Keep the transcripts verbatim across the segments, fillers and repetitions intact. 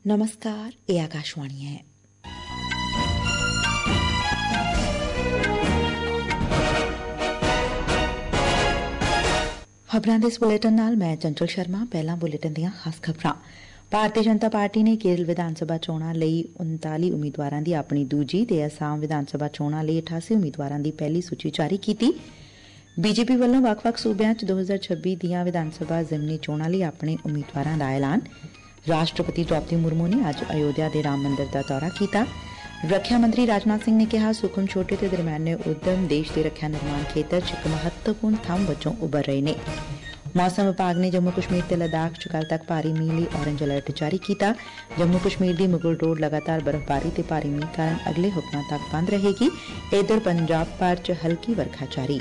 नमस्कार, ये आकाशवाणी है। खबरां दे इस बुलेटिन नाल मैं चंचल शर्मा। पहला बुलेटिन दीआं खास खबरां। ਭਾਰਤੀ ਜਨਤਾ ਪਾਰਟੀ ਨੇ ਕੇਰਲ ਵਿਧਾਨ ਸਭਾ ਚੋਣਾਂ ਲਈ ਉਨਤਾਲੀ ਉਮੀਦਵਾਰਾਂ ਦੀ ਆਪਣੀ ਦੂਜੀ ਤੇ ਅਸਾਮ ਵਿਧਾਨ ਸਭਾ ਚੋਣਾਂ ਲਈ ਅਠਾਸੀ ਉਮੀਦਵਾਰਾਂ ਦੀ ਪਹਿਲੀ ਸੂਚੀ ਜਾਰੀ ਕੀਤੀ। ਬੀਜੇਪੀ ਵੱਲੋਂ ਵੱਖ-ਵੱਖ ਸੂਬਿਆਂ ਚ ਦੋ ਹਜ਼ਾਰ ਛੱਬੀ ਦੀਆਂ ਵਿਧਾਨ ਸਭਾ ਜ਼ਿਮਨੀ ਚੋਣਾਂ ਲਈ ਆਪਣੇ ਉਮੀਦਵਾਰਾਂ ਦਾ ਐਲਾਨ। ਰਾਸ਼ਟਰਪਤੀ ਦ੍ਰੌਪਦੀ ਮੁਰਮੂ ਨੇ ਅੱਜ ਅਯੋਧਿਆ ਦੇ ਰਾਮ ਮੰਦਰ ਦਾ ਦੌਰਾ ਕੀਤਾ। ਰੱਖਿਆ ਮੰਤਰੀ ਰਾਜਨਾਥ ਸਿੰਘ ਨੇ ਕਿਹਾ, ਸੂਖਮ, ਛੋਟੇ ਤੇ ਦਰਮਿਆਨੇ ਉਦਮ ਦੇਸ਼ ਦੇ ਰੱਖਿਆ ਨਿਰਮਾਣ ਖੇਤਰ ਚ ਇੱਕ ਮਹੱਤਵਪੂਰਨ ਥੰਮ ਵਜੋਂ ਉੱਭਰ ਰਹੇ ਨੇ। ਮੌਸਮ ਵਿਭਾਗ ਨੇ ਜੰਮੂ ਕਸ਼ਮੀਰ ਤੇ ਲੱਦਾਖ ਚ ਕੱਲ੍ਹ ਤੱਕ ਭਾਰੀ ਮੀਂਹ ਲਈ ਔਰੇਂਜ ਅਲਰਟ ਜਾਰੀ ਕੀਤਾ। ਜੰਮੂ ਕਸ਼ਮੀਰ ਦੀ ਮੁਗਲ ਰੋਡ ਲਗਾਤਾਰ ਬਰਫ਼ਬਾਰੀ ਤੇ ਭਾਰੀ ਮੀਂਹ ਕਾਰਨ ਅਗਲੇ ਹੁਕਮਾਂ ਤੱਕ ਬੰਦ ਰਹੇਗੀ। ਇਧਰ ਪੰਜਾਬ ਭਰ ਚ ਹਲਕੀ ਵਰਖਾ ਜਾਰੀ।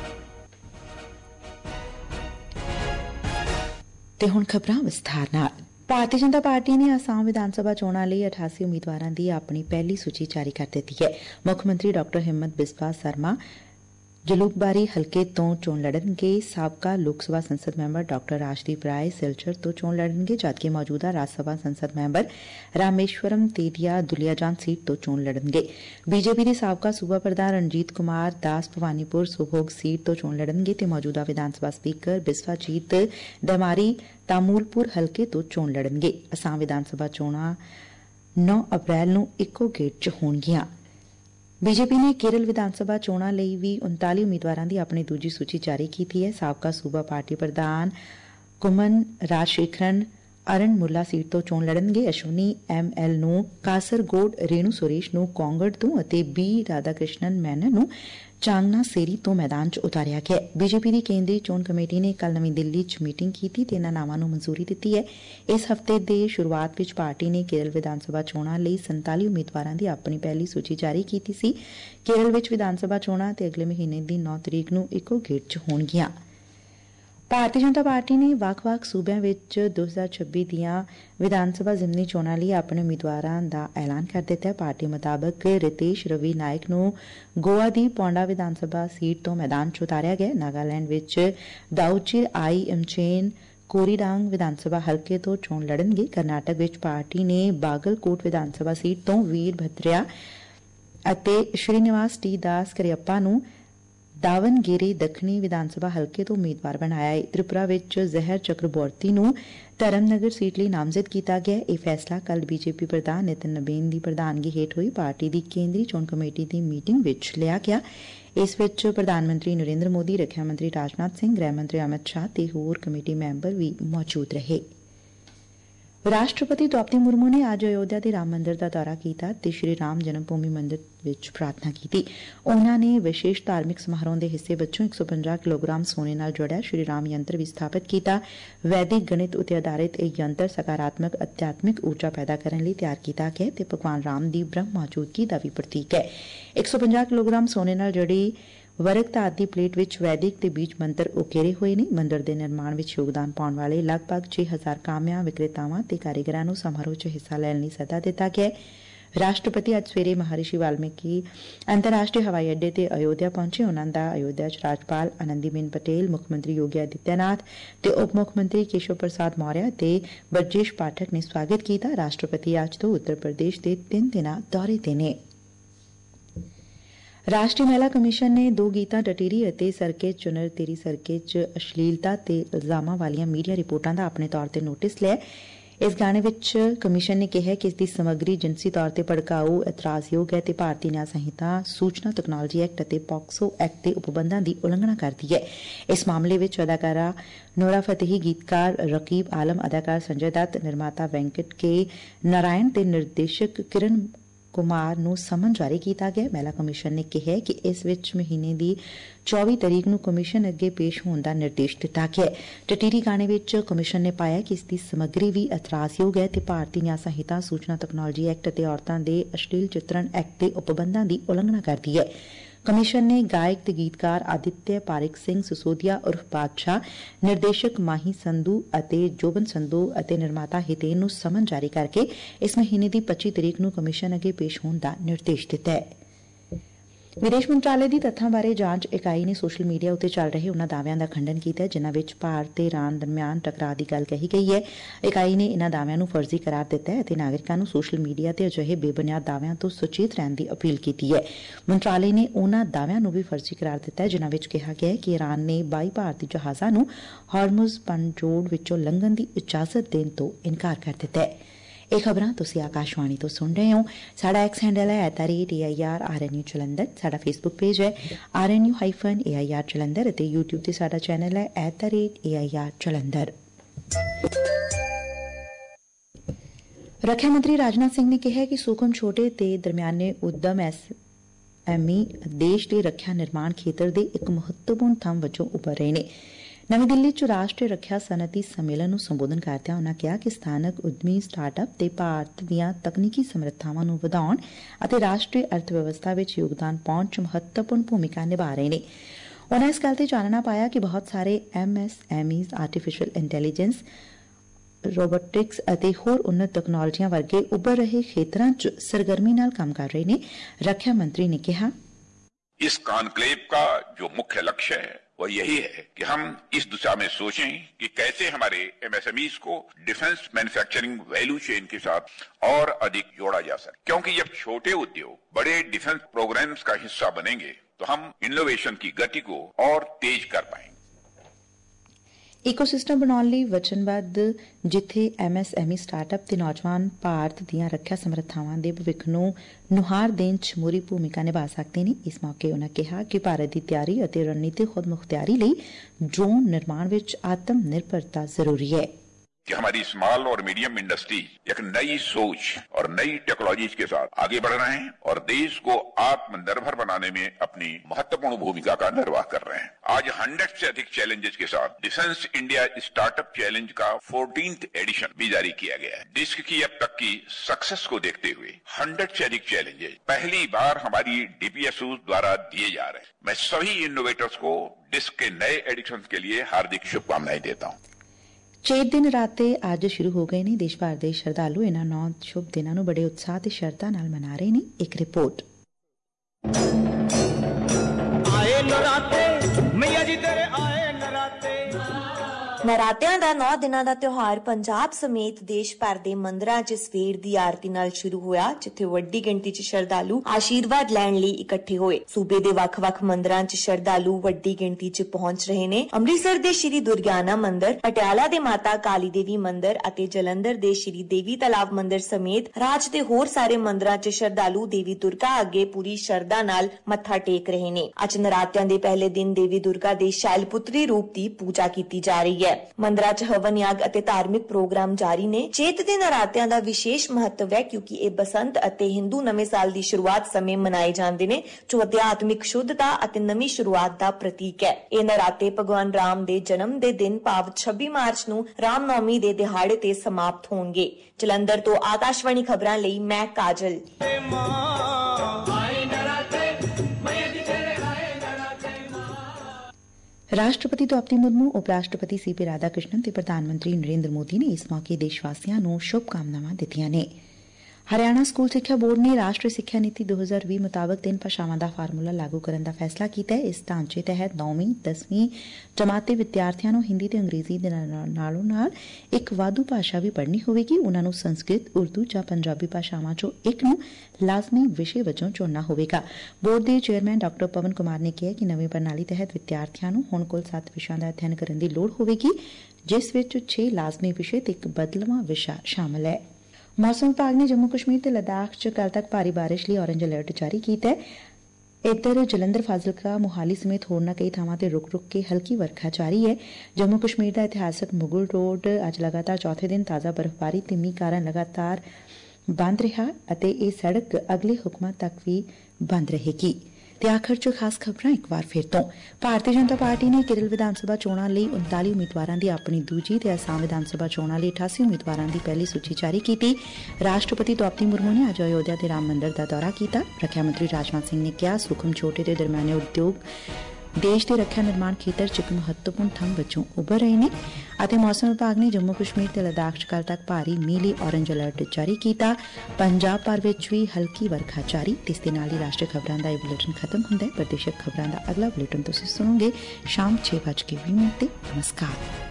ਤੇ ਹੁਣ ਖਬਰਾਂ ਵਿਸਥਾਰ ਨਾਲ। ਭਾਰਤੀ ਜਨਤਾ ਪਾਰਟੀ ਨੇ ਅਸਾਮ ਵਿਧਾਨ ਸਭਾ ਚੋਣਾਂ ਲਈ ਅਠਾਸੀ ਉਮੀਦਵਾਰਾਂ ਦੀ ਆਪਣੀ ਪਹਿਲੀ ਸੂਚੀ ਜਾਰੀ ਕਰ ਦਿੱਤੀ ਹੈ। ਮੁੱਖ ਮੰਤਰੀ ਡਾ ਹਿੰਮਤ ਬਿਸਵਾ ਸਰਮਾ ਜਲੂਕਬਾਰੀ ਹਲਕੇ ਤੋਂ ਚੋਣ ਲੜਨਗੇ। ਸਾਬਕਾ ਲੋਕ ਸਭਾ ਸੰਸਦ ਮੈਂਬਰ ਡਾ ਰਾਜਦੀਪ ਰਾਏ ਸਿਲਚਰ ਤੋਂ ਚੋਣ ਲੜਨਗੇ, ਜਦਕਿ ਮੌਜੂਦਾ ਰਾਜ ਸਭਾ ਸੰਸਦ ਮੈਂਬਰ ਰਾਮੇਸ਼ਵਰਮ ਤੇਲੀਆ ਦੁਲੀਆਜਾਨ ਸੀਟ ਤੋਂ ਚੋਣ ਲੜਨਗੇ। ਬੀਜੇਪੀ ਦੇ ਸਾਬਕਾ ਸੂਬਾ ਪ੍ਰਧਾਨ ਰਣਜੀਤ ਕੁਮਾਰ ਦਾਸ ਭਵਾਨੀਪੁਰ ਸੁਭੋਗ ਸੀਟ ਤੋਂ ਚੋਣ ਲੜਨਗੇ ਤੇ ਮੌਜੂਦਾ ਵਿਧਾਨ ਸਭਾ ਸਪੀਕਰ ਬਿਸਵਾਜੀਤ ਦਮਾਰੀ ਤਾਮੂਲਪੁਰ ਹਲਕੇ ਤੋਂ ਚੋਣ ਲੜਨਗੇ। ਅਸਾਮ ਵਿਧਾਨ ਸਭਾ ਚੋਣਾਂ ਨੌ ਅਪ੍ਰੈਲ ਨੂੰ ਇੱਕੋ ਗੇੜ ਚ ਹੋਣਗੀਆਂ। ਬੀਜੇਪੀ ਨੇ ਕੇਰਲ ਵਿਧਾਨ ਸਭਾ ਚੋਣਾਂ ਲਈ ਵੀ ਉਨਤਾਲੀ ਉਮੀਦਵਾਰਾਂ ਦੀ ਆਪਣੀ ਦੂਜੀ ਸੂਚੀ ਜਾਰੀ ਕੀਤੀ ਹੈ। ਸਾਬਕਾ ਸੂਬਾ ਪਾਰਟੀ ਪ੍ਰਧਾਨ ਕੁਮਨ ਰਾਜਸ਼ੇਖਰਨ ਅਰਨ ਮੁੱਲਾ ਸੀਟ ਤੋਂ ਚੋਣ ਲੜਨਗੇ। ਅਸ਼ਵਨੀ ਐਮ ਐਲ ਨੂੰ ਕਾਸਰਗੋਡ, ਰੇਣੂ ਸੁਰੇਸ਼ ਨੂੰ ਕੌਂਗੜ ਤੋਂ ਅਤੇ ਬੀ ਰਾਧਾ ਕ੍ਰਿਸ਼ਨਨ ਮੈਨਨ ਨੂੰ ਚਾਂਗਨਾ ਸੇਰੀ ਤੋਂ ਮੈਦਾਨ ਚ ਉਤਾਰਿਆ ਗਿਆ। ਬੀਜੇਪੀ ਦੀ ਕੇਂਦਰੀ ਚੋਣ ਕਮੇਟੀ ਨੇ ਕੱਲ੍ਹ ਨਵੀਂ ਦਿੱਲੀ ਚ ਮੀਟਿੰਗ ਕੀਤੀ ਤੇ ਇਨ੍ਹਾਂ ਨਾਵਾਂ ਨੂੰ ਮਨਜ਼ੂਰੀ ਦਿੱਤੀ ਹੈ। ਇਸ ਹਫ਼ਤੇ ਦੇ ਸ਼ੁਰੂਆਤ ਵਿੱਚ ਪਾਰਟੀ ਨੇ ਕੇਰਲ ਵਿਧਾਨ ਸਭਾ ਚੋਣਾਂ ਲਈ ਸੰਤਾਲੀ ਉਮੀਦਵਾਰਾਂ ਦੀ ਆਪਣੀ ਪਹਿਲੀ ਸੂਚੀ ਜਾਰੀ ਕੀਤੀ ਸੀ। ਕੇਰਲ ਵਿੱਚ ਵਿਧਾਨ ਸਭਾ ਚੋਣਾਂ ਤੇ ਅਗਲੇ ਮਹੀਨੇ ਦੀ ਨੌ ਤਰੀਕ ਨੂੰ ਇੱਕੋ ਗੇੜ ਚ ਹੋਣਗੀਆਂ। ਭਾਰਤੀ ਜਨਤਾ ਪਾਰਟੀ ਨੇ ਵੱਖ-ਵੱਖ ਸੂਬਿਆਂ ਵਿੱਚ ਦੋ ਹਜ਼ਾਰ ਛੱਬੀ ਦੀਆਂ ਵਿਧਾਨ ਸਭਾ ਜ਼ਿਮਨੀ ਚੋਣਾਂ ਲਈ ਆਪਣੇ ਉਮੀਦਵਾਰਾਂ ਦਾ ਐਲਾਨ ਕਰ ਦਿੱਤਾ ਹੈ। ਪਾਰਟੀ ਮੁਤਾਬਕ ਰਿਤੇਸ਼ ਰਵੀ ਨਾਇਕ ਨੂੰ ਗੋਆ ਦੀ ਪੌਂਡਾ ਵਿਧਾਨ ਸਭਾ ਸੀਟ ਤੋਂ ਮੈਦਾਨ ਚ ਉਤਾਰਿਆ ਗਿਆ। ਨਾਗਾਲੈਂਡ ਵਿੱਚ ਦਾਊਚਿਰ ਆਈ ਇਮਚੇਨ ਕੋਰੀਡਾਂਗ ਵਿਧਾਨ ਸਭਾ ਹਲਕੇ ਤੋਂ ਚੋਣ ਲੜਨਗੇ। ਕਰਨਾਟਕ ਵਿੱਚ ਪਾਰਟੀ ਨੇ ਬਾਗਲਕੋਟ ਵਿਧਾਨ ਸਭਾ ਸੀਟ ਤੋਂ ਵੀਰ ਭਦਰਿਆ ਅਤੇ ਸ਼੍ਰੀਨਿਵਾਸ ਟੀ ਦਾਸ ਕਰਿਅੱਪਾ ਨੂੰ ਦਾਵਨਗੇਰੇ ਦੱਖਣੀ ਵਿਧਾਨ ਸਭਾ ਹਲਕੇ ਤੋਂ ਉਮੀਦਵਾਰ ਬਣਾਇਆ ਹੈ। ਤ੍ਰਿਪੁਰਾ ਵਿੱਚ ਜ਼ਹਿਰ ਚੱਕਰਬੋਰਤੀ ਨੂੰ ਧਰਮਨਗਰ ਸੀਟ ਲਈ ਨਾਮਜ਼ਦ ਕੀਤਾ ਗਿਆ। ਇਹ ਫੈਸਲਾ ਕੱਲ੍ਹ ਬੀਜੇਪੀ ਪ੍ਰਧਾਨ ਨਿਤਿਨ ਨਬੀਨ ਦੀ ਪ੍ਰਧਾਨਗੀ ਹੇਠ ਹੋਈ ਪਾਰਟੀ ਦੀ ਕੇਂਦਰੀ ਚੋਣ ਕਮੇਟੀ ਦੀ ਮੀਟਿੰਗ ਵਿੱਚ ਲਿਆ ਗਿਆ। ਇਸ ਵਿੱਚ ਪ੍ਰਧਾਨ ਮੰਤਰੀ ਨਰਿੰਦਰ ਮੋਦੀ, ਰੱਖਿਆ ਮੰਤਰੀ ਰਾਜਨਾਥ ਸਿੰਘ, ਗ੍ਰਹਿ ਮੰਤਰੀ ਅਮਿਤ ਸ਼ਾਹ ਤੇ ਹੋਰ ਕਮੇਟੀ ਮੈਂਬਰ ਵੀ ਮੌਜੂਦ ਰਹੇ। ਰਾਸ਼ਟਰਪਤੀ ਦ੍ਰੌਪਦੀ ਮੁਰਮੂ ਨੇ ਅੱਜ ਅਯੋਧਿਆ ਦੇ ਰਾਮ ਮੰਦਰ ਦਾ ਦੌਰਾ ਕੀਤਾ ਤੇ ਸ਼੍ਰੀ ਰਾਮ ਜਨਮ ਭੂਮੀ ਮੰਦਰ ਵਿੱਚ ਪ੍ਰਾਰਥਨਾ ਕੀਤੀ। ਉਨ੍ਹਾਂ ਨੇ ਵਿਸ਼ੇਸ਼ ਧਾਰਮਿਕ ਸਮਾਰੋਹ ਦੇ ਹਿੱਸੇ ਵਜੋਂ ਇੱਕ ਸੌ ਪੰਜਾਹ ਕਿਲੋਗ੍ਰਾਮ ਸੋਨੇ ਨਾਲ ਜੁੜਿਆ ਸ਼੍ਰੀ ਰਾਮ ਯੰਤਰ ਵੀ ਸਥਾਪਿਤ ਕੀਤਾ। ਵੈਦਿਕ ਗਣਿਤ ਉੱਤੇ ਆਧਾਰਿਤ ਇਹ ਯੰਤਰ ਸਕਾਰਾਤਮਕ ਅਧਿਆਤਮਿਕ ਊਰਜਾ ਪੈਦਾ ਕਰਨ ਲਈ ਤਿਆਰ ਕੀਤਾ ਗਿਆ ਤੇ ਭਗਵਾਨ ਰਾਮ ਦੀ ਬ੍ਰਹਮ ਮੌਜੂਦਗੀ ਦਾ ਵੀ ਪ੍ਰਤੀਕ ਹੈ। ਇੱਕ ਸੌ ਪੰਜਾਹ ਕਿਲੋਗ੍ਰਾਮ ਸੋਨੇ ਨਾਲ ਜੁੜੀ ਵਰਗ ਧਾਤ ਦੀ ਪਲੇਟ ਵਿੱਚ ਵੈਦਿਕ ਤੇ ਬੀਜ ਮੰਤਰ ਉਕੇਰੇ ਹੋਏ ਨੇ। ਮੰਦਰ ਦੇ ਨਿਰਮਾਣ ਵਿੱਚ ਯੋਗਦਾਨ ਪਾਉਣ ਵਾਲੇ ਲਗਭਗ ਛੇ ਹਜ਼ਾਰ ਕਾਮਿਆਂ, ਵਿਕਰੇਤਾਵਾਂ ਤੇ ਕਾਰੀਗਰਾਂ ਨੂੰ ਸਮਾਰੋਹ ਚ ਹਿੱਸਾ ਲੈਣ ਲਈ ਸੱਦਾ ਦਿੱਤਾ ਗਿਆ। ਰਾਸ਼ਟਰਪਤੀ ਅੱਜ ਸਵੇਰੇ ਮਹਾਰਿਸ਼ੀ ਵਾਲਮੀਕੀ ਅੰਤਰਰਾਸ਼ਟਰੀ ਹਵਾਈ ਅੱਡੇ ਤੇ ਅਯੋਧਿਆ ਪਹੁੰਚੇ। ਉਨ੍ਹਾਂ ਦਾ ਅਯੋਧਿਆ ਚ ਰਾਜਪਾਲ ਆਨੰਦੀਬੇਨ ਪਟੇਲ, ਮੁੱਖ ਮੰਤਰੀ ਯੋਗੀ ਆਦਿੱਤਿਆਨਾਥ ਤੇ ਉਪ ਮੁੱਖ ਮੰਤਰੀ ਕੇਸ਼ਵ ਪ੍ਰਸਾਦ ਮੌਰਿਆ ਤੇ ਬਰਜੇਸ਼ ਪਾਠਕ ਨੇ ਸਵਾਗਤ ਕੀਤਾ। ਰਾਸ਼ਟਰਪਤੀ ਅੱਜ ਤੋਂ ਉੱਤਰ ਪ੍ਰਦੇਸ਼ ਦੇ ਤਿੰਨ ਦਿਨਾਂ ਦੌਰੇ ਤੇ ਨੇ। ਰਾਸ਼ਟਰੀ ਮਹਿਲਾ ਕਮਿਸ਼ਨ ਨੇ ਦੋ ਗੀਤਾਂ ਟਟੀਰੀ ਅਤੇ ਸਰਕੇ ਚੁਨਰ ਤੇਰੀ ਸਰਕੇ ਚ ਅਸ਼ਲੀਲਤਾ ਤੇ ਇਲਜ਼ਾਮਾਂ ਵਾਲੀਆਂ ਮੀਡੀਆ ਰਿਪੋਰਟਾਂ ਦਾ ਆਪਣੇ ਤੌਰ ਤੇ ਨੋਟਿਸ ਲਿਆ। ਇਸ ਗਾਣੇ ਵਿੱਚ ਕਮਿਸ਼ਨ ਨੇ ਕਿਹਾ ਕਿ ਇਸ ਦੀ ਸਮੱਗਰੀ ਜਿਨਸੀ ਤੌਰ ਤੇ ਭੜਕਾਊ, ਇਤਰਾਜ਼ਯੋਗ ਹੈ ਤੇ ਭਾਰਤੀ ਨਿਆਂ ਸੰਹਿਤਾ, ਸੂਚਨਾ ਤਕਨਾਲੋਜੀ ਐਕਟ ਅਤੇ ਪੌਕਸੋ ਐਕਟ ਦੇ ਉਪਬੰਧਾਂ ਦੀ ਉਲੰਘਣਾ ਕਰਦੀ ਹੈ। ਇਸ ਮਾਮਲੇ ਵਿੱਚ ਅਦਾਕਾਰਾ ਨੋਰਾ ਫਤਿਹੀ, ਗੀਤਕਾਰ ਰਕੀਬ ਆਲਮ, ਅਦਾਕਾਰ ਸੰਜੇ ਦੱਤ, ਨਿਰਮਾਤਾ ਵੈਂਕਟ ਕੇ ਨਾਰਾਇਣ ਤੇ ਨਿਰਦੇਸ਼ਕ ਕਿਰਨ ਕੁਮਾਰ ਨੂੰ ਸਮਨ ਜਾਰੀ ਕੀਤਾ ਗਿਆ। ਮਹਿਲਾ ਕਮਿਸ਼ਨ ਨੇ ਕਿਹਾ ਕਿ ਇਸ ਵਿੱਚ ਮਹੀਨੇ ਦੀ ਚੌਵੀ ਤਰੀਕ ਨੂੰ ਕਮਿਸ਼ਨ ਅੱਗੇ ਪੇਸ਼ ਹੋਣ ਦਾ ਨਿਰਦੇਸ਼ ਦਿੱਤਾ ਗਿਆ। ਟਟੀਰੀ ਗਾਣੇ ਵਿੱਚ ਕਮਿਸ਼ਨ ਨੇ ਪਾਇਆ ਕਿ ਇਸ ਦੀ ਸਮੱਗਰੀ ਵੀ ਇਤਰਾਜ਼ਯੋਗ ਹੈ ਤੇ ਭਾਰਤੀ ਨਿਆਂ ਸੰਹਿਤਾ, ਸੂਚਨਾ ਤਕਨਾਲੋਜੀ ਐਕਟ ਅਤੇ ਔਰਤਾਂ ਦੇ ਅਸ਼ਲੀਲ ਚਿਤਰਣ ਐਕਟ ਦੇ ਉਪਬੰਧਾਂ ਦੀ ਉਲੰਘਣਾ ਕਰਦੀ ਹੈ। ਕਮਿਸ਼ਨ ਨੇ ਗਾਇਕ ਤੇ ਗੀਤਕਾਰ ਆਦਿਤਿਆ ਪਾਰਿਕ ਸਿੰਘ ਸਸੋਦੀਆ ਉਰਫ ਬਾਦਸ਼ਾਹ, ਨਿਰਦੇਸ਼ਕ ਮਾਹੀ ਸੰਧੂ ਅਤੇ ਜੋਬਨ ਸੰਧੂ ਅਤੇ ਨਿਰਮਾਤਾ ਹਿਤੇਨ ਨੂੰ ਸਮਨ ਜਾਰੀ ਕਰਕੇ ਇਸ ਮਹੀਨੇ ਦੀ ਪੱਚੀ ਤਰੀਕ ਨੂੰ ਕਮਿਸ਼ਨ ਅੱਗੇ ਪੇਸ਼ ਹੋਣ ਦਾ ਨਿਰਦੇਸ਼ ਦਿੱਤਾ ਹੈ। ਵਿਦੇਸ਼ ਮੰਤਰਾਲੇ ਦੀ ਤੱਥਾਂ ਬਾਰੇ ਜਾਂਚ ਇਕਾਈ ਨੇ ਸੋਸ਼ਲ ਮੀਡੀਆ ਉੱਤੇ ਚੱਲ ਰਹੇ ਉਨ੍ਹਾਂ ਦਾਅਵਿਆਂ ਦਾ ਖੰਡਨ ਕੀਤਾ ਜਿਨ੍ਹਾਂ ਵਿੱਚ ਭਾਰਤ ਤੇ ਇਰਾਨ ਦਰਮਿਆਨ ਟਕਰਾਅ ਦੀ ਗੱਲ ਕਹੀ ਗਈ ਹੈ। ਇਕਾਈ ਨੇ ਇਨ੍ਹਾਂ ਦਾਅਵਿਆਂ ਨੂੰ ਫਰਜ਼ੀ ਕਰਾਰ ਦਿੱਤਾ ਹੈ ਅਤੇ ਨਾਗਰਿਕਾਂ ਨੂੰ ਸੋਸ਼ਲ ਮੀਡੀਆ ਤੇ ਅਜਿਹੇ ਬੇਬੁਨਿਆਦ ਦਾਅਵਿਆਂ ਤੋਂ ਸੁਚੇਤ ਰਹਿਣ ਦੀ ਅਪੀਲ ਕੀਤੀ ਹੈ। ਮੰਤਰਾਲੇ ਨੇ ਉਨ੍ਹਾਂ ਦਾਅਵਿਆਂ ਨੂੰ ਵੀ ਫਰਜ਼ੀ ਕਰਾਰ ਦਿੱਤਾ ਹੈ ਜਿਨ੍ਹਾਂ ਵਿੱਚ ਕਿਹਾ ਗਿਆ ਹੈ ਕਿ ਇਰਾਨ ਨੇ ਬਾਈ ਭਾਰਤੀ ਜਹਾਜ਼ਾਂ ਨੂੰ ਹਾਰਮੁਜ਼ ਪਨਜੋੜ ਵਿੱਚੋਂ ਲੰਘਣ ਦੀ ਇਜਾਜ਼ਤ ਦੇਣ ਤੋਂ ਇਨਕਾਰ ਕਰ ਦਿੱਤਾ ਹੈ। ਇਹ ਖਬਰਾਂ ਤੁਸੀਂ ਆਕਾਸ਼ਵਾਣੀ ਤੋਂ ਸੁਣ ਰਹੇ ਹੋ। ਸਾਡਾ ਐਕਸ ਹੈਂਡਲ ਹੈ at the rate A I R R N U Jalandhar. ਸਾਡਾ ਫੇਸਬੁੱਕ ਪੇਜ ਹੈ R N U hyphen A I R Jalandhar ਅਤੇ ਯੂਟਿਊਬ ਤੇ ਸਾਡਾ ਚੈਨਲ ਹੈ at the rate A I R Jalandhar. ਰੱਖਿਆ ਮੰਤਰੀ ਰਾਜਨਾਥ ਸਿੰਘ ਨੇ ਕਿਹਾ ਕਿ ਸੂਖਮ ਛੋਟੇ ਤੇ ਦਰਮਿਆਨੇ ਉਦਮ ਐਸ ਐਮ ਈ ਦੇਸ਼ ਦੇ ਰੱਖਿਆ ਨਿਰਮਾਣ ਖੇਤਰ ਦੇ ਇੱਕ ਮਹੱਤਵਪੂਰਨ ਥੰਮ ਵਜੋਂ ਉੱਭਰ ਰਹੇ ਨੇ। ਨਵੀਂ ਦਿੱਲੀ ਚ ਰਾਸ਼ਟਰੀ ਰੱਖਿਆ ਸਨਅਤੀ ਸੰਮੇਲਨ ਨੂੰ ਸੰਬੋਧਨ ਕਰਦਿਆਂ ਉਨ੍ਹਾਂ ਕਿਹਾ ਕਿ ਸਥਾਨਕ ਉਦਮੀ ਸਟਾਰਟਅਪ ਤੇ ਭਾਰਤ ਦੀਆਂ ਤਕਨੀਕੀ ਸਮਰੱਥਾਵਾਂ ਨੂੰ ਵਧਾਉਣ ਅਤੇ ਰਾਸ਼ਟਰੀ ਅਰਥ ਵਿਵਸਥਾ ਵਿੱਚ ਯੋਗਦਾਨ ਪਾਉਣ ਚ ਮਹੱਤਵਪੂਰਨ ਭੂਮਿਕਾ ਨਿਭਾ ਰਹੇ ਨੇ। ਉਨ੍ਹਾਂ ਇਸ ਗੱਲ ਤੇ ਚਾਨਣਾ ਪਾਇਆ ਕਿ ਬਹੁਤ ਸਾਰੇ M S M Es artificial intelligence, robotics ਅਤੇ ਹੋਰ ਉન્નਤ ਤਕਨਾਲੋਜੀਆਂ ਵਰਗੇ ਉੱਭਰ ਰਹੇ ਖੇਤਰਾਂ ਚ ਸਰਗਰਮੀ ਨਾਲ ਕੰਮ ਕਰ ਰਹੇ ਨੇ। ਰੱਖਿਆ ਮੰਤਰੀ ਨੇ ਕਿਹਾ, इस कॉन्क्लेव का जो मुख्य लक्ष्य है वो यही है कि हम इस दिशा में सोचें कि कैसे हमारे एमएसएमईज को डिफेंस मैन्युफैक्चरिंग वैल्यू चेन के साथ और अधिक जोड़ा जा सके, क्योंकि जब छोटे उद्योग बड़े डिफेंस प्रोग्राम्स का हिस्सा बनेंगे तो हम इनोवेशन की गति को और तेज कर पाएंगे। ਈਕੋਸਿਸਟਮ ਬਣਾਉਣ ਲਈ ਵਚਨਬੱਧ ਜਿੱਥੇ M S M E startup ਤੇ ਨੌਜਵਾਨ ਭਾਰਤ ਦੀਆਂ ਰੱਖਿਆ ਸਮਰੱਥਾਵਾਂ ਦੇ ਭਵਿੱਖ ਨੂੰ ਨੁਹਾਰ ਦੇਣ ਚ ਮੋਹਰੀ ਭੂਮਿਕਾ ਨਿਭਾ ਸਕਦੇ ਨੇ। ਇਸ ਮੌਕੇ ਉਨ੍ਹਾਂ ਕਿਹਾ ਕਿ ਭਾਰਤ ਦੀ ਤਿਆਰੀ ਅਤੇ ਰਣਨੀਤਿਕ ਖੁਦਮੁਖਤਿਆਰੀ ਲਈ ਡਰੋਨ ਨਿਰਮਾਣ ਵਿੱਚ ਆਤਮ ਨਿਰਭਰਤਾ ਜ਼ਰੂਰੀ ਹੈ। कि हमारी स्मॉल और मीडियम इंडस्ट्री एक नई सोच और नई टेक्नोलॉजीज के साथ आगे बढ़ रहे हैं और देश को आत्मनिर्भर बनाने में अपनी महत्वपूर्ण भूमिका का निर्वाह कर रहे हैं। आज हंड्रेड से अधिक चैलेंजेस के साथ डिफेंस इंडिया स्टार्टअप चैलेंज का फोर्टीन्थ एडिशन भी जारी किया गया है। डिस्क की अब तक की सक्सेस को देखते हुए हंड्रेड से अधिक चैलेंजेस पहली बार हमारी डीपीएसयू द्वारा दिए जा रहे हैं। मैं सभी इनोवेटर्स को डिस्क के नए एडिशन के लिए हार्दिक शुभकामनाएं देता हूं। ਚੇਤ ਦਿਨ ਰਾਤੇ ਅੱਜ ਸ਼ੁਰੂ ਹੋ ਗਏ ਨੇ। ਦੇਸ਼ ਭਰ ਦੇ ਸ਼ਰਧਾਲੂ ਇਹਨਾਂ ਨੌ ਸ਼ੁਭ ਦਿਨਾਂ ਨੂੰ ਬੜੇ ਉਤਸ਼ਾਹ ਤੇ ਸ਼ਰਧਾ ਨਾਲ ਮਨਾ ਰਹੇ ਨੇ। ਇੱਕ ਰਿਪੋਰਟ। ਆਏ ਨਰਾਤੇ ਮਈਆ ਜੀ ਤੇਰੇ ਆਏ ਨਰਾਤੇ। ਨਰਾਤਿਆਂ ਦਾ ਨੌ ਦਿਨਾਂ ਦਾ ਤਿਉਹਾਰ ਪੰਜਾਬ ਸਮੇਤ ਦੇਸ਼ ਭਰ ਦੇ ਮੰਦਰਾਂ 'ਚ ਸਵੇਰ ਦੀ ਆਰਤੀ ਨਾਲ ਸ਼ੁਰੂ ਹੋਇਆ, ਜਿੱਥੇ ਵੱਡੀ ਗਿਣਤੀ 'ਚ ਸ਼ਰਧਾਲੂ ਆਸ਼ੀਰਵਾਦ ਲੈਣ ਲਈ ਇਕੱਠੇ ਹੋਏ। ਸੂਬੇ ਦੇ ਵੱਖ-ਵੱਖ ਮੰਦਰਾਂ 'ਚ ਸ਼ਰਧਾਲੂ ਵੱਡੀ ਗਿਣਤੀ 'ਚ ਪਹੁੰਚ ਰਹੇ ਨੇ। ਅੰਮ੍ਰਿਤਸਰ ਦੇ ਸ਼੍ਰੀ ਦੁਰਗਿਆਨਾ ਮੰਦਿਰ, ਪਟਿਆਲਾ ਦੇ ਮਾਤਾ ਕਾਲੀ ਦੇਵੀ ਮੰਦਿਰ ਅਤੇ ਜਲੰਧਰ ਦੇ ਸ਼੍ਰੀ ਦੇਵੀ ਤਲਾਬ ਮੰਦਿਰ ਸਮੇਤ ਰਾਜ ਦੇ ਹੋਰ ਸਾਰੇ ਮੰਦਰਾਂ 'ਚ ਸ਼ਰਧਾਲੂ ਦੇਵੀ ਦੁਰਗਾ ਅੱਗੇ ਪੂਰੀ ਸ਼ਰਧਾ ਨਾਲ ਮੱਥਾ ਟੇਕ ਰਹੇ ਨੇ। ਅੱਜ ਨਰਾਤਿਆਂ ਦੇ ਪਹਿਲੇ ਦਿਨ ਦੇਵੀ ਦੁਰਗਾ ਦੇ ਸ਼ੈਲਪੁਤਰੀ ਰੂਪ ਦੀ ਪੂਜਾ ਕੀਤੀ ਜਾ ਰਹੀ ਹੈ। ਮੰਦਰਾਂ 'ਚ ਹਵਨ ਯਾਗ ਅਤੇ ਧਾਰਮਿਕ ਪ੍ਰੋਗਰਾਮ ਜਾਰੀ ਨੇ। ਚੇਤ ਦੇ ਨਰਾਤਿਆਂ ਦਾ ਵਿਸ਼ੇਸ਼ ਮਹੱਤਵ ਹੈ ਕਿਉਂਕਿ ਇਹ ਬਸੰਤ ਅਤੇ ਹਿੰਦੂ ਨਵੇਂ ਸਾਲ ਦੀ ਸ਼ੁਰੂਆਤ ਸਮੇਂ ਮਨਾਏ ਜਾਂਦੇ ਨੇ, ਜੋ ਅਧਿਆਤਮਿਕ ਸ਼ੁੱਧਤਾ ਅਤੇ ਨਵੀਂ ਸ਼ੁਰੂਆਤ ਦਾ ਪ੍ਰਤੀਕ ਹੈ। ਇਹ ਨਰਾਤੇ ਭਗਵਾਨ ਰਾਮ ਦੇ ਜਨਮ ਦੇ ਦਿਨ ਭਾਵ ਛੱਬੀ ਮਾਰਚ ਨੂੰ ਰਾਮ ਨੌਮੀ ਦੇ ਦਿਹਾੜੇ ਤੇ ਸਮਾਪਤ ਹੋਣਗੇ। ਜਲੰਧਰ ਤੋਂ ਆਕਾਸ਼ਵਾਣੀ ਖਬਰਾਂ ਲਈ ਮੈਂ ਕਾਜਲ। ਰਾਸ਼ਟਰਪਤੀ ਦ੍ਰੌਪਦੀ ਮੁਰਮੂ, ਉਪ ਰਾਸ਼ਟਰਪਤੀ ਸੀ ਪੀ ਰਾਧਾ ਕ੍ਰਿਸ਼ਨਨ ਤੇ ਪ੍ਰਧਾਨ ਮੰਤਰੀ ਨਰਿੰਦਰ ਮੋਦੀ ਨੇ ਇਸ ਮੌਕੇ ਦੇਸ਼ ਵਾਸੀਆਂ ਨੂੰ ਸ਼ੁਭ ਕਾਮਨਾਵਾਂ ਦਿੱਤੀਆਂ ਨੇ। ਹਰਿਆਣਾ ਸਕੂਲ ਸਿੱਖਿਆ ਬੋਰਡ ਨੇ ਰਾਸ਼ਟਰੀ ਸਿੱਖਿਆ ਨੀਤੀ ਦੋ ਹਜ਼ਾਰ ਵੀਹ ਮੁਤਾਬਕ ਤਿੰਨ ਭਾਸ਼ਾਵਾਂ ਦਾ ਫਾਰਮੂਲਾ ਲਾਗੂ ਕਰਨ ਦਾ ਫੈਸਲਾ ਕੀਤਾ ਹੈ। ਇਸ ਢਾਂਚੇ ਤਹਿਤ ਨੌਵੀਂ ਦਸਵੀਂ ਜਮਾਤ ਦੇ ਵਿਦਿਆਰਥੀਆਂ ਨੂੰ ਹਿੰਦੀ ਤੇ ਅੰਗਰੇਜ਼ੀ ਦੇ ਨਾਲੋਂ ਨਾਲ ਇੱਕ ਵਾਧੂ ਭਾਸ਼ਾ ਵੀ ਪੜ੍ਹਨੀ ਹੋਵੇਗੀ। ਉਨ੍ਹਾਂ ਨੂੰ ਸੰਸਕ੍ਰਿਤ, ਉਰਦੂ ਜਾਂ ਪੰਜਾਬੀ ਭਾਸ਼ਾਵਾਂ ਚੋਂ ਇੱਕ ਨੂੰ ਲਾਜ਼ਮੀ ਵਿਸ਼ੇ ਵਜੋਂ ਚੁਣਨਾ ਹੋਵੇਗਾ। ਬੋਰਡ ਦੇ ਚੇਅਰਮੈਨ ਡਾ ਪਵਨ ਕੁਮਾਰ ਨੇ ਕਿਹਾ ਕਿ ਨਵੀਂ ਪ੍ਰਣਾਲੀ ਤਹਿਤ ਵਿਦਿਆਰਥੀਆਂ ਨੂੰ ਹੁਣ ਕੁੱਲ ਸੱਤ ਵਿਸ਼ਿਆਂ ਦਾ ਅਧਿਐਨ ਕਰਨ ਦੀ ਲੋੜ ਹੋਵੇਗੀ, ਜਿਸ ਵਿੱਚ ਛੇ ਲਾਜ਼ਮੀ ਵਿਸ਼ੇ ਤੇ ਇੱਕ ਬਦਲਵਾਂ ਵਿਸ਼ਾ ਸ਼ਾਮਲ ਹੈ। ਮੌਸਮ ਵਿਭਾਗ ਨੇ ਜੰਮੂ ਕਸ਼ਮੀਰ ਤੇ ਲਦਾਖ 'ਚ ਕੱਲ੍ਹ ਤੱਕ ਭਾਰੀ ਬਾਰਿਸ਼ ਲਈ ਔਰੇਂਜ ਅਲਰਟ ਜਾਰੀ ਕੀਤਾ ਹੈ। ਇੱਧਰ ਜਲੰਧਰ, ਫਾਜ਼ਿਲਕਾ, ਮੋਹਾਲੀ ਸਮੇਤ ਹੋਰਨਾਂ ਕਈ ਥਾਵਾਂ ਤੇ ਰੁਕ ਰੁਕ ਕੇ ਹਲਕੀ ਵਰਖਾ ਜਾਰੀ ਹੈ। ਜੰਮੂ ਕਸ਼ਮੀਰ ਦਾ ਇਤਿਹਾਸਕ ਮੁਗਲ ਰੋਡ ਅੱਜ ਲਗਾਤਾਰ ਚੌਥੇ ਦਿਨ ਤਾਜ਼ਾ ਬਰਫ਼ਬਾਰੀ ਤੇ ਮੀਂਹ ਕਾਰਨ ਲਗਾਤਾਰ ਬੰਦ ਰਿਹਾ ਅਤੇ ਇਹ ਸੜਕ ਅਗਲੇ ਹੁਕਮਾਂ ਤੱਕ ਵੀ ਬੰਦ ਰਹੇਗੀ। ਤੇ ਆਖਰ 'ਚ ਖਾਸ ਖਬਰਾਂ ਇੱਕ ਵਾਰ ਫਿਰ ਤੋਂ। ਭਾਰਤੀ ਜਨਤਾ ਪਾਰਟੀ ਨੇ ਕੇਰਲ ਵਿਧਾਨ ਸਭਾ ਚੋਣਾਂ ਲਈ ਉਨਤਾਲੀ ਉਮੀਦਵਾਰਾਂ ਦੀ ਆਪਣੀ ਦੂਜੀ ਤੇ ਅਸਾਮ ਵਿਧਾਨ ਸਭਾ ਚੋਣਾਂ ਲਈ ਅਠਾਸੀ ਉਮੀਦਵਾਰਾਂ ਦੀ ਪਹਿਲੀ ਸੂਚੀ ਜਾਰੀ ਕੀਤੀ। ਰਾਸ਼ਟਰਪਤੀ ਦ੍ਰੌਪਦੀ ਮੁਰਮੂ ਨੇ ਅੱਜ ਅਯੋਧਿਆ ਤੇ ਰਾਮ ਮੰਦਿਰ ਦਾ ਦੌਰਾ ਕੀਤਾ। ਰੱਖਿਆ ਮੰਤਰੀ ਰਾਜਨਾਥ ਸਿੰਘ ਨੇ ਕਿਹਾ ਸੂਖਮ, ਛੋਟੇ ਤੇ ਦਰਮਿਆਨੇ ਉਦਯੋਗ ਦੇਸ਼ ਦੇ ਰੱਖਿਆ ਨਿਰਮਾਣ ਖੇਤਰ 'ਚ ਇੱਕ ਮਹੱਤਵਪੂਰਨ ਥੰਮ ਵਜੋਂ ਉੱਭਰ ਰਹੇ ਨੇ ਅਤੇ ਮੌਸਮ ਵਿਭਾਗ ਨੇ ਜੰਮੂ ਕਸ਼ਮੀਰ ਤੇ ਲਦਾਖ 'ਚ ਕੱਲ੍ਹ ਤੱਕ ਭਾਰੀ ਮੀਂਹ ਲਈ ਔਰੇਂਜ ਅਲਰਟ ਜਾਰੀ ਕੀਤਾ। ਪੰਜਾਬ ਭਰ ਵਿੱਚ ਵੀ ਹਲਕੀ ਵਰਖਾ ਜਾਰੀ। ਇਸ ਦੇ ਨਾਲ ਹੀ ਰਾਸ਼ਟਰੀ ਖਬਰਾਂ ਦਾ ਇਹ ਬੁਲੇਟਿਨ ਖਤਮ ਹੁੰਦਾ ਹੈ। ਪ੍ਰਦੇਸ਼ਕ ਖਬਰਾਂ ਦਾ ਅਗਲਾ ਬੁਲੇਟਿਨ ਤੁਸੀਂ ਸੁਣੋਗੇ ਸ਼ਾਮ ਛੇ ਵੱਜ ਕੇ ਵੀਹ ਮਿੰਟ ਤੇ। ਨਮਸਕਾਰ।